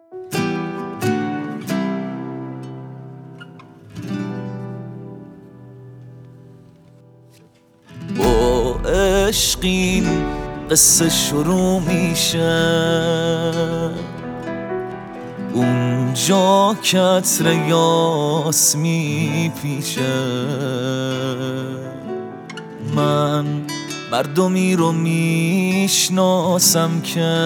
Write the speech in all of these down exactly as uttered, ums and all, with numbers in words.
با عشقین قصه شروع میشه، اونجا که عطر یاس میپیچه. من مردمی رو میشناسم که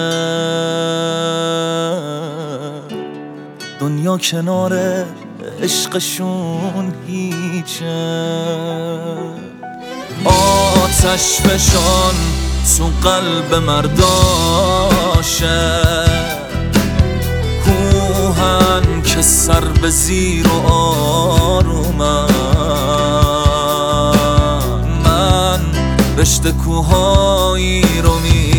دنیا کنار عشقشون هیچه. آتش فشان تو قلب مرداشه، کوهن که سر به زیر و آرومن. من رشته کوهایی رو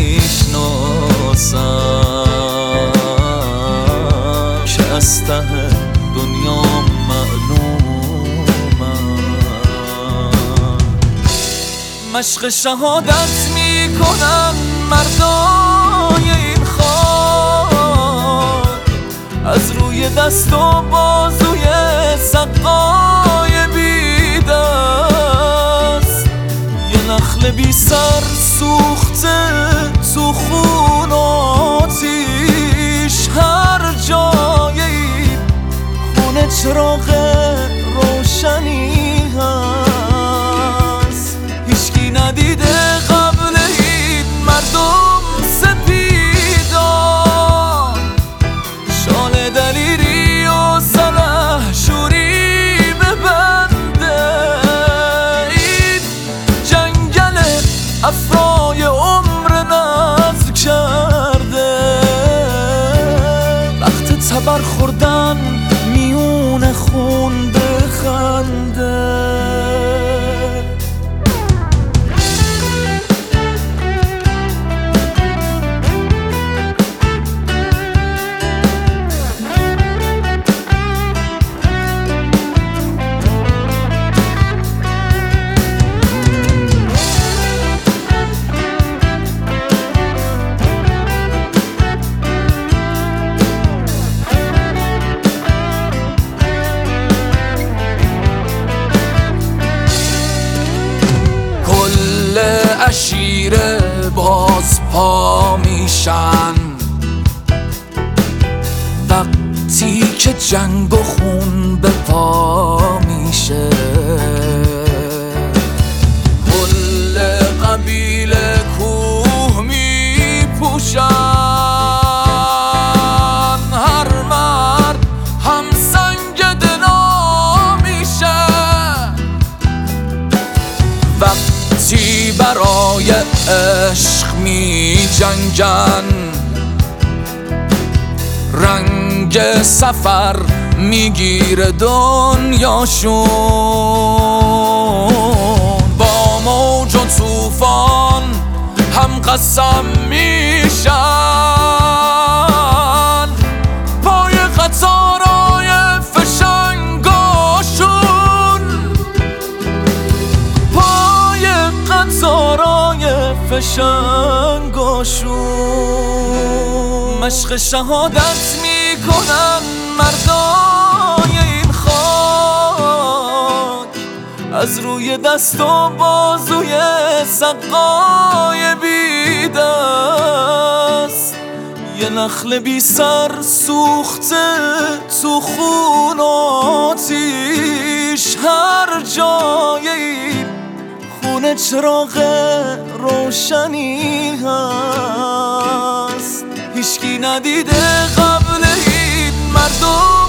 میشناسم که از ته دنیا مشق شهادت میکنن مردای این خاک، از روی دست و بازوی سقای بی دست. یه نخل بی سر سوخته تو خون و آتیش، هر جای این خونه چراغ روشنی هست. هیچکی ندیده قبل این مردم سپیدان، شال دلیری و سلحشوری ببنده. این جنگل افرای عمر نذر کرده، وقت تبر خوردن میون خون بخنده. عشیره باز پا میشن وقتی که جنگ و خون به پا میشه. کل قبیله کوه میپوشن، هر مرد هم سنگ دنا میشه. وقتی برای عشق می جنگن، رنگ سفر میگیره دنیاشون. با موج و طوفان هم قسم میشن، پای قطارای فشنگاشون، پای قطارای فشنگاشون. مشق شهادت میکنن مردای این خاک، از روی دست و بازوی سقای بی دست. یه نخل بی سر سوخته تو خون و آتیش، هر جای این خونه چراغ روشنی هست. هیچکی ندیده قبل این مردم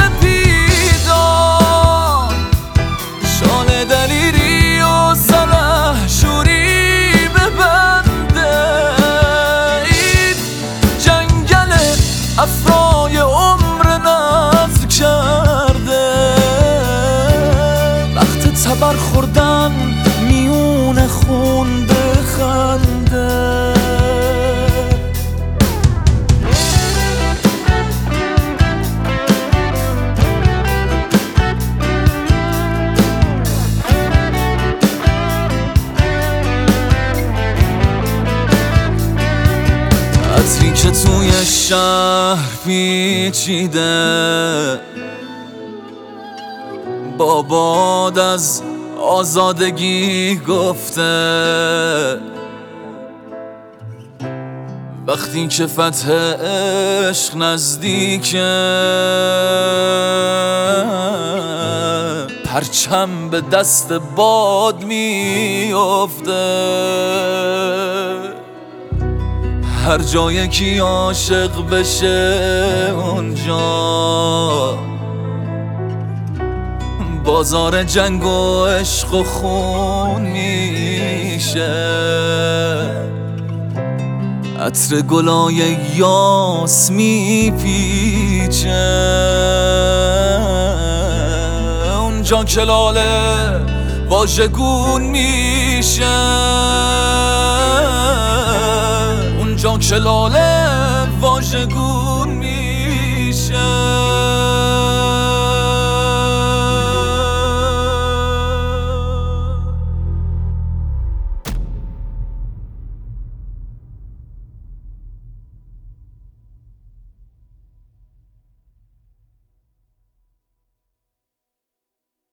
سپیدان، شال دلیری و سلحشوری ببنده. این جنگل افرای عمر نذر کرده، وقت تبر خوردن میون خون بخنده. عطری که توی شهر پیچیده با باد از آزادگی گفته وقتی که فتح عشق نزدیکه پرچم به دست باد میافته هر جایی که عاشق بشه اونجا بازار جنگ و عشق و خون میشه عطر گلای یاس میپیچه اونجا که لاله واژگون میشه اونجا که لاله واژگون میشه